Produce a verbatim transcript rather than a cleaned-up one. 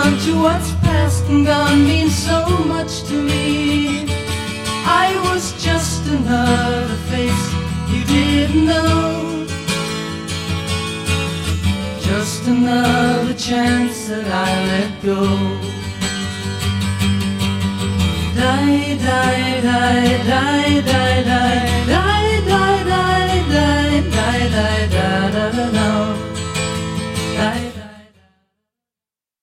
on to what's past and gone means so much to me. I was just another face you didn't know, just another chance that I let go. Die, die, die, die, die, die.